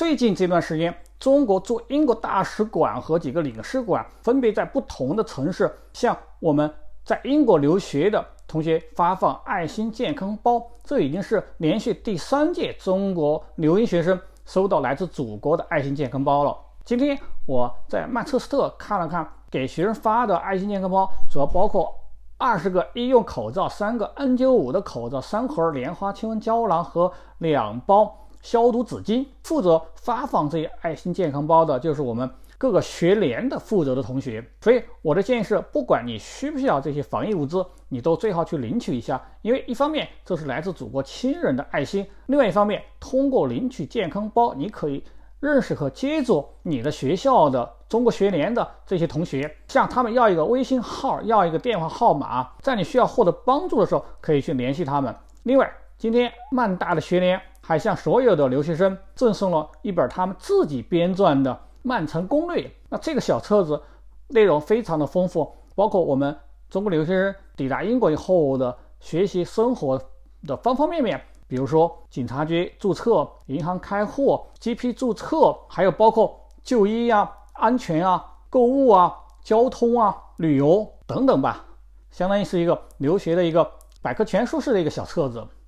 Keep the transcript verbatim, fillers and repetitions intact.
最近这段时间，中国驻英国大使馆和几个领事馆分别在不同的城市向我们在英国留学的同学发放爱心健康包，这已经是连续第三届中国留英学生收到来自祖国的爱心健康包了。今天我在曼彻斯特看了看给学生发的爱心健康包，主要包括二十个医用口罩、三个 N 九十五 的口罩、三盒莲花清瘟胶囊和两包消毒纸巾。负责发放这些爱心健康包的就是我们各个学联的负责的同学，所以我的建议是，不管你需不需要这些防疫物资，你都最好去领取一下。因为一方面这是来自祖国亲人的爱心，另外一方面通过领取健康包，你可以认识和接触你的学校的中国学联的这些同学，向他们要一个微信号，要一个电话号码，在你需要获得帮助的时候可以去联系他们。另外，今天曼大的学联还向所有的留学生赠送了一本他们自己编撰的曼城攻略。那这个小册子内容非常的丰富，包括我们中国留学生抵达英国以后的学习生活的方方面面，比如说警察局注册、银行开户、G P 注册，还有包括就医啊、安全啊、购物啊、交通啊、旅游等等吧，相当于是一个留学的一个百科全书式的一个小册子。